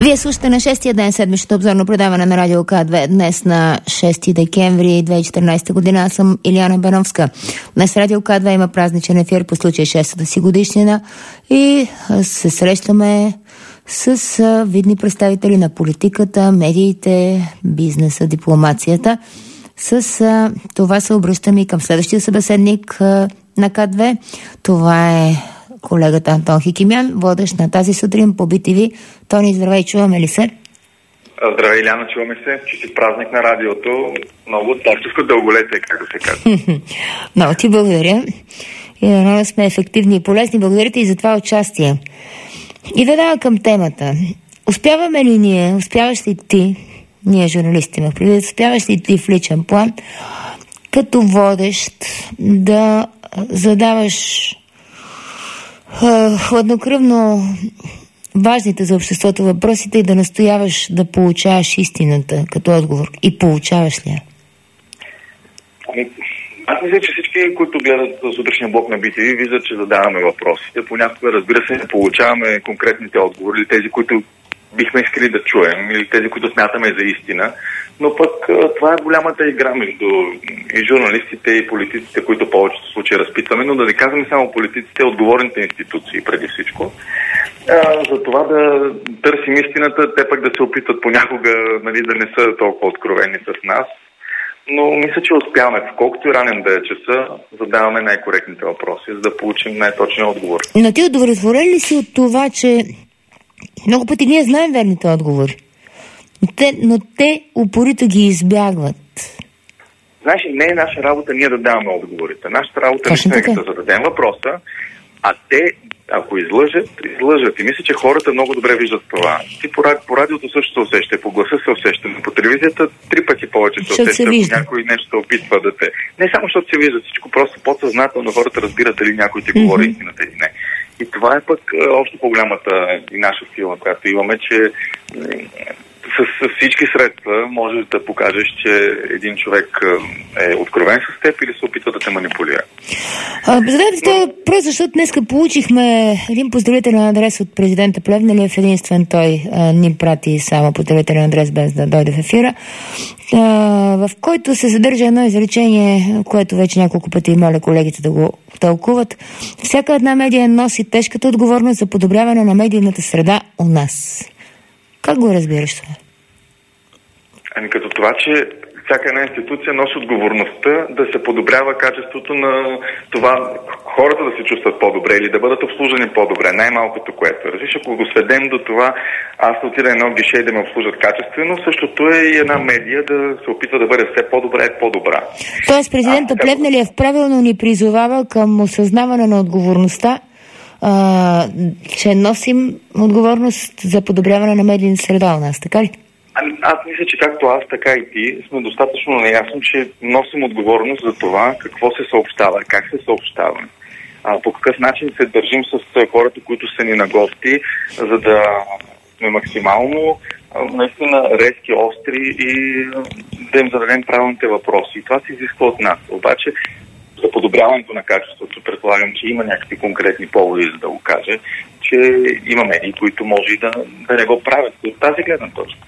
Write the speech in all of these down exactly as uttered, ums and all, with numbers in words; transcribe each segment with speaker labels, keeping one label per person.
Speaker 1: Вие слушате на шестия ден седмичното обзорно предаване на Радио К две. Днес на шести декември две хиляди и четиринадесета година. Аз съм Илияна Беновска. Днес Радио К две има празничен ефир по случай шестата си годишнина и се срещаме с видни представители на политиката, медиите, бизнеса, дипломацията. С а, това се обръщаме и към следващия събеседник а, на К две. Това е колегата Антон Хикимян, водещ на тази сутрин по Би Ти Ви. Тони, здравей, чуваме ли се?
Speaker 2: Здравей, Иляна, чуваме се. Честит празник на радиото. Много творческо дълголетие, както се казва.
Speaker 1: Много ти благодаря. И да сме ефективни и полезни. Благодаря ти и за това участие. И веднага към темата. Успяваме ли ние, успяваш ли ти, ние журналисти имах предвид, успяваш ли ти в личен план, като водещ, да задаваш е, хладнокръвно важните за обществото въпросите и да настояваш да получаваш истината като отговор? И получаваш ли я?
Speaker 2: Ами, аз мисля, че всички, които гледат сутрешния блок на Би Ти Ви, виждат, че задаваме въпросите. Понякога, разбира се, не получаваме конкретните отговори, или тези, които бихме искали да чуем, или тези, които смятаме за истина. Но пък това е голямата игра между и журналистите, и политиците, които в повечето случаи разпитваме, но да не казваме само политиците, отговорните институции преди всичко. А, за това да търсим истината, те пък да се опитват понякога, нали, да не са толкова откровени с нас. Но мисля, че успяваме, в колкото и ранен да е часа, задаваме най-коректните въпроси, за да получим най-точния отговор.
Speaker 1: Но ти удовлетворен ли си от това, че много пъти ние знаем верните отговори, те, но те упорито ги избягват?
Speaker 2: Знаеш, не е наша работа ние да даваме отговорите. Нашата работа не е да зададем въпроса, а те, ако излъжат, излъжат. И мисля, че хората много добре виждат това. Ти по, по радиото също се усеща, по гласа се усеща, но по телевизията три пъти повече се усеща, ако някой нещо се опитва да те... Не само защото се вижда всичко, просто подсъзнателно хората разбират дали някой ти говори mm-hmm. истината или не. И това е пък още по-голямата и наша сила, която имаме, че с, с всички средства можеш да покажеш, че един човек е откровен с теб или се опитва да те манипулира.
Speaker 1: Задайте това въпрос, защото днеска получихме един поздравителен адрес от президента Плевнелиев. Единствен той а, ни прати само поздравителен адрес, без да дойде в ефира, а, в който се съдържа едно изречение, което вече няколко пъти моля колегите да го тълкуват. Всяка една медия носи тежката отговорност за подобряване на медийната среда у нас. Как го разбираш това?
Speaker 2: Ами като това, че всяка една институция носи отговорността да се подобрява качеството на това хората да се чувстват по-добре или да бъдат обслужени по-добре, най-малкото което. Разбираш, ако го сведем до това, аз да отида едно гише и да ме обслужат качествено, същото е и една медия да се опитва да бъде все по-добра и по-добра.
Speaker 1: Тоест президента а, Плевнелиев правилно ни призовава към осъзнаване на отговорността, а, че носим отговорност за подобряване на медийната среда у нас, така ли?
Speaker 2: Ами, аз мисля, че както аз, така и ти сме достатъчно наясно, че носим отговорност за това какво се съобщава, как се съобщава, а, по какъв начин се държим с хората, които са ни на гости, за да сме максимално а, наистина резки, остри и да им зададем правилните въпроси. И това се изисква от нас. Обаче за подобряването на качеството предполагам, че има някакви конкретни поводи, за да го кажа, че има медии, които може и да, да не го правят от тази гледна точка.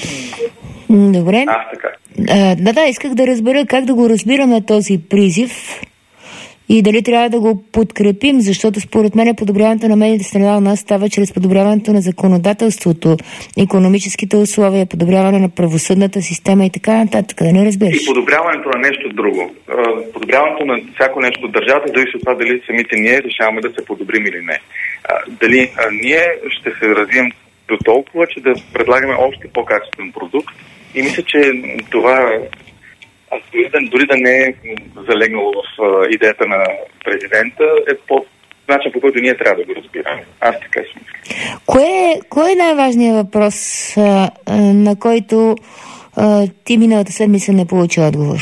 Speaker 1: Добре.
Speaker 2: Аз така.
Speaker 1: А, да, да, исках да разбера как да го разбираме този призив и дали трябва да го подкрепим, защото според мен подобряването на медийната среда у нас става чрез подобряването на законодателството, икономическите условия, подобряване на правосъдната система и така нататък. Да не разбираш?
Speaker 2: И подобряването на нещо друго. Подобряването на всяко нещо от държавата зависи от това дали самите ние решаваме да се подобрим или не. Дали ние ще се развием до толкова, че да предлагаме още по-качествен продукт. И мисля, че това дори да, дори да не е залегнало в идеята на президента, е по начин, по който ние трябва да го разбираме. Аз така си мисля.
Speaker 1: Кое, кое е най-важният въпрос, а, на който а, ти миналата седмица не получи отговор?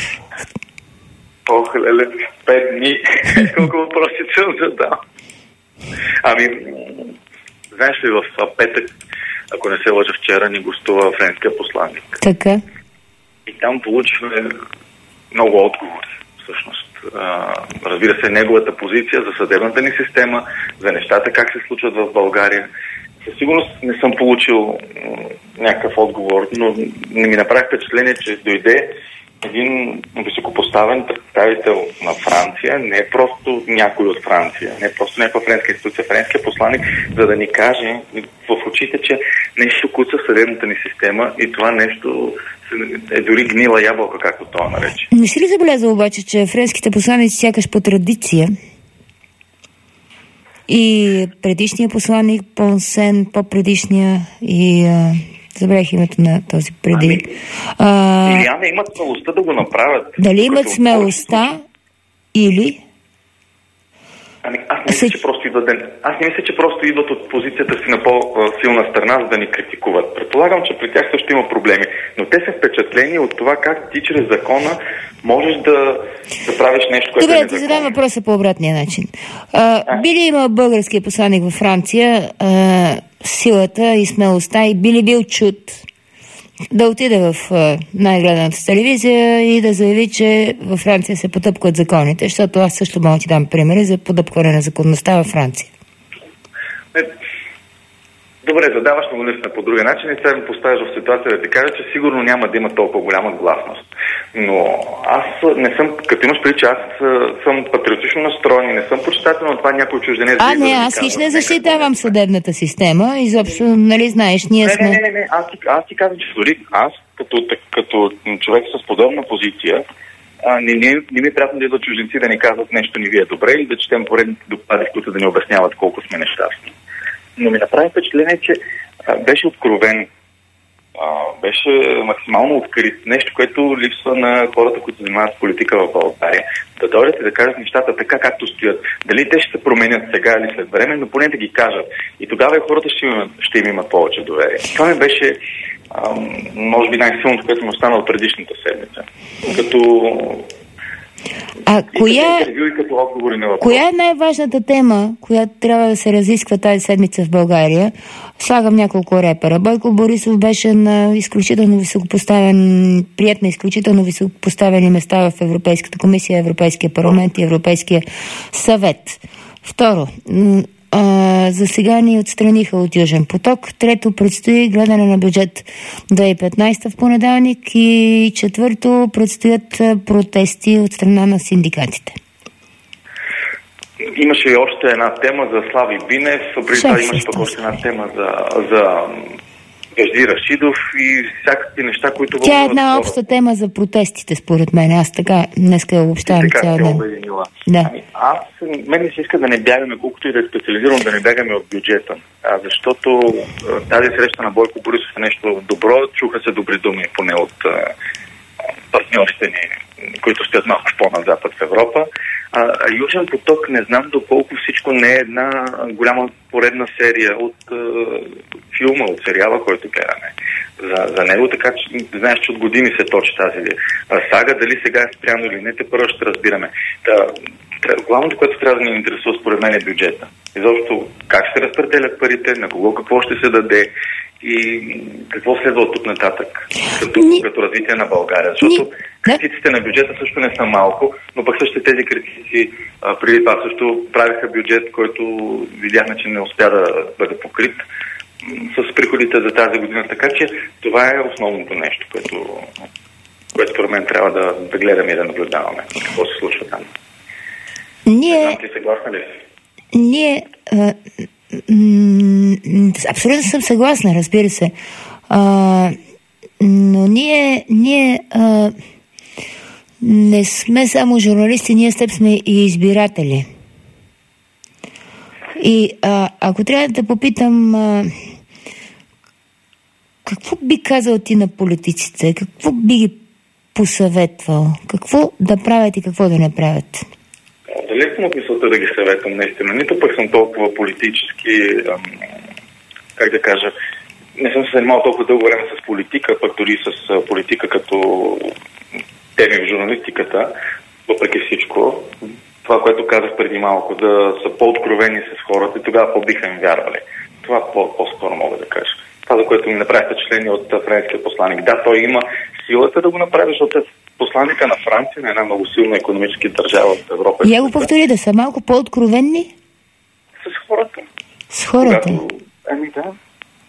Speaker 2: Ох, леле, пет дни. Колко въпроси съм задал. Ами, знаеш ли, в петък, ако не се лъжа, вчера ни гостува френския посланник.
Speaker 1: Така.
Speaker 2: И там получихме много отговори, всъщност. А, разбира се, неговата позиция за съдебната ни система, за нещата как се случват в България. Със сигурност не съм получил някакъв отговор, но не ми направи впечатление, че дойде един високопоставен представител на Франция, не е просто някой от Франция, не е просто някаква френска институция, френския посланик, за да ни каже в очите, че нещо куца в съдебната ни система и това нещо е дори гнила ябълка, както това нарече.
Speaker 1: Не си ли забелязал обаче, че френските посланици сякаш по традиция и предишния посланик Понсен, по-предишния и... А... Забравих името на този преди.
Speaker 2: Ами,
Speaker 1: а,
Speaker 2: Илияна, имат смелостта да го направят.
Speaker 1: Дали имат смелостта или...
Speaker 2: Ами, аз не мисля, Се... че просто идват, аз не мисля, че просто идват от позицията си на по-силна страна, за да ни критикуват. Предполагам, че при тях също има проблеми, но те са впечатлени от това как ти чрез закона можеш да, да правиш нещо, което
Speaker 1: Добре,
Speaker 2: е незаконно.
Speaker 1: Добре, да задам въпроса по обратния начин. А, а? Би ли имал българския посланик във Франция а, силата и смелостта и би ли бил чут да отиде в а, най-гледаната телевизия и да заяви, че във Франция се потъпкват законите, защото аз също мога да ти дам примери за потъпкване на законността във Франция.
Speaker 2: Не. Добре, задаваш му наистина по другия начин и сега ми поставяш в ситуация да ти кажа, че сигурно няма да има толкова голяма гласност. Но аз не съм, като имаш преди, че аз съм патриотично настроен и не съм почитател на това някой чужденец.
Speaker 1: А, не, аз хич не защитавам съдебната система. Изобщо, нали знаеш, ние
Speaker 2: не,
Speaker 1: сме...
Speaker 2: Не, не, не, аз ти, аз ти казвам, че дори аз, като, като човек с подобна позиция, а, не, не, не ми е приятно да идват чужденци да ни казват нещо ни ви е добре и да четем поредните доклади, които да ни обясняват колко сме нещастни. Но ми направи впечатление, че а, беше откровен, а, беше максимално открит. Нещо, което липсва на хората, които занимават с политика в България. Да дойдат и да кажат нещата така, както стоят. Дали те ще се променят сега или след време, но поне да ги кажат. И тогава и хората ще им, ще им имат повече доверие. Това ми беше, а, може би, най-силното, което ми остана от предишната седмица. Като...
Speaker 1: А и коя,
Speaker 2: като
Speaker 1: коя е най-важната тема, която трябва да се разисква тази седмица в България? Слагам няколко репера. Бойко Борисов беше на изключително високопоставен, прият на изключително високопоставени места в Европейската комисия, Европейския парламент и Европейския съвет. Второ, а, за сега ни отстраниха от Южен поток. Трето, предстои гледане на бюджет две хиляди и петнадесета в понеделник. И четвърто, предстоят протести от страна на синдикатите.
Speaker 2: Имаше и още една тема за Слави Бинев. Преди това имаше пък още една тема за, за Вежди Рашидов и всякакви неща, които...
Speaker 1: Тя е една обща тема за протестите, според мен. Аз така днеска я обобщавам цял ден.
Speaker 2: Да. Ами, аз, мен не се иска да не бягаме, колкото и да е специализирано, да не бягаме от бюджета. А, защото тази среща на Бойко Борисов е нещо добро. Чуха се добри думи поне от а, партньорите ни, които стоят малко по-назапад в Европа. А, а Южен поток, не знам доколко всичко не е една голяма поредна серия от а, филма, от сериала, който гледаме за, за него, така че знаеш, че от години се точи тази а, сага, дали сега е спряно или не, те първо ще разбираме. Та, главното, което трябва да ни интересува според мен е бюджета. Изобщо как ще се разпределят парите, на кого какво ще се даде и какво следва от тук нататък като, Ни... като развитие на България. Защото Ни... критиците на бюджета също не са малко, но пък също тези критици а, преди това също правиха бюджет, който видяхме, че не успя да бъде покрит с приходите за тази година. Така че това е основното нещо, което, което според мен трябва да, да гледаме и да наблюдаваме. Какво се случва там?
Speaker 1: Ние...
Speaker 2: Не знам, ти съгласна ли си?
Speaker 1: Ние... А... Абсолютно съм съгласна, разбира се. А, но ние, ние а, не сме само журналисти, ние с теб сме и избиратели. И а, ако трябва да попитам, а, какво би казал ти на политиците? Какво би ги посъветвал? Какво да правят и какво да не правят?
Speaker 2: Далеко съм от мисълта да ги съветвам наистина. Нито пък съм толкова политически, ам, как да кажа, не съм се занимавал толкова дълго време с политика, пък дори с политика като теми в журналистиката, въпреки всичко. Това, което казах преди малко, да са по-откровени с хората и тогава по-биха им вярвали. Това по- по-скоро мога да кажа. Това, за което ми направи впечатление от френския посланик. Да, той има силата да го направи, защото посланника на Франция, на една много силна икономически държава в Европа.
Speaker 1: Я го повтори, да са малко по-откровенни?
Speaker 2: С хората.
Speaker 1: С хората?
Speaker 2: Когато, ами да.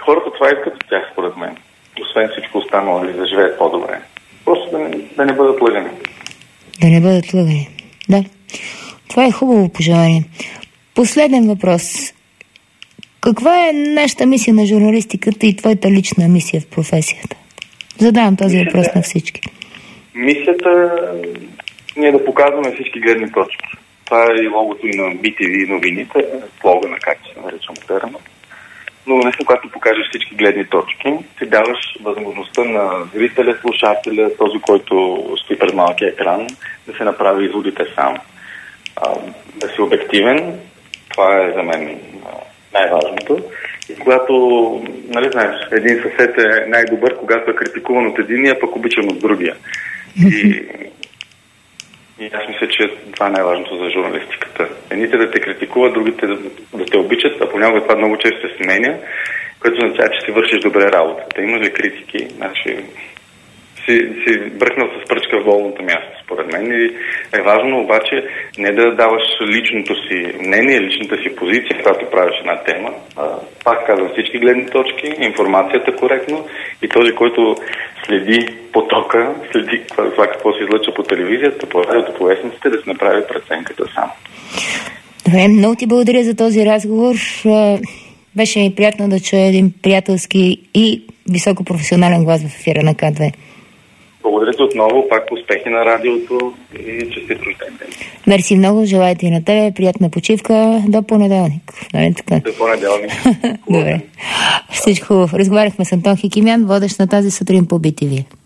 Speaker 2: хората това искат от тях, според мен. Освен всичко останало, да живеят по-добре. Просто да не, да не бъдат лъгани.
Speaker 1: Да не бъдат лъгани. Да. Това е хубаво пожелание. Последен въпрос. Каква е нашата мисия на журналистиката и твоята лична мисия в професията? Задавам този мисията, въпрос на всички.
Speaker 2: Мисията е ние да показваме всички гледни точки. Това е и логото и на би ти ви новините, слогана, както се нарича модерно. Но наистина, когато покажеш всички гледни точки, ти даваш възможността на зрителя, слушателя, този, който стои пред малкия екран, да се направи изводите сам. А, да си обективен, това е за мен най-важното. И когато, нали знаеш, един съсед е най-добър, когато е критикуван от единия, пък обичан от другия. И, и аз мисля, че това е най-важното за журналистиката. Едните да те критикуват, другите да, да те обичат, а понякога това много често се сменя, което означава, че си вършиш добре работата. Има ли критики? Значи, си, си бръкнал с пръчка в болното място, според мен. И е важно обаче не да даваш личното си мнение, личната си позиция, когато правиш една тема. А, пак казвам, всички гледни точки, информацията коректно и този, който следи потока, следи това какво се излъчва по телевизията, по радиото, по вестниците, да се направи преценката сам.
Speaker 1: Добре, много ти благодаря за този разговор. Беше ми приятно да чуя един приятелски и високопрофесионален глас в ефира на К две.
Speaker 2: Благодаря ти отново, пак успехи на радиото и честит рожден ден.
Speaker 1: Мерси много, желая ти на тебе, приятна почивка до понеделник. Нали така?
Speaker 2: До понеделник.
Speaker 1: Добре. Всичко хубаво. Разговаряхме с Антон Хикимян, водещ на тази сутрин по би ти ви.